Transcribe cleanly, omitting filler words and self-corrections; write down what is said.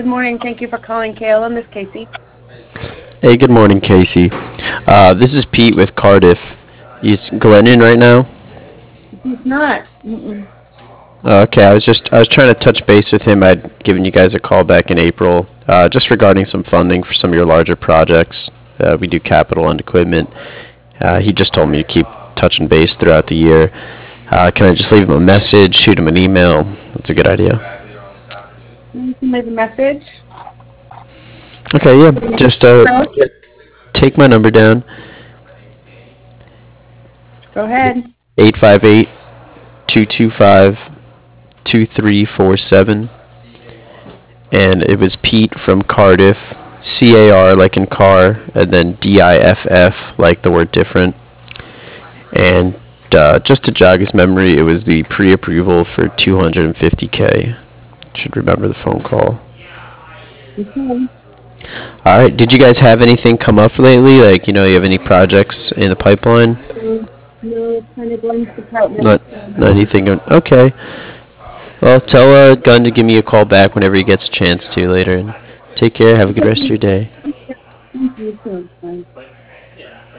Good morning. Thank you for calling KLM. This is Casey. Hey, good morning, Casey. This is Pete with Cardiff. Is Glenn in right now? He's not. Mm-mm. Okay, I was trying to touch base with him. I'd given you guys a call back in April, just regarding some funding for some of your larger projects. We do capital and equipment. He just told me to keep touching base throughout the year. Can I just leave him a message, shoot him an email? That's a good idea. You can leave a message. Okay, yeah, just No. take my number down. Go ahead. 858-225-2347. And it was Pete from Cardiff, CAR like in car, and then DIFF like the word different. And just to jog his memory, it was the pre-approval for 250K. Should remember the phone call. Okay. All right. Did you guys have anything come up lately? Like, you have any projects in the pipeline? No, it's kind of Glenn's department. Not, not anything. Okay. Well, tell Gunn to give me a call back whenever he gets a chance to later. And take care. Have a good rest of your day. Thank you. Bye.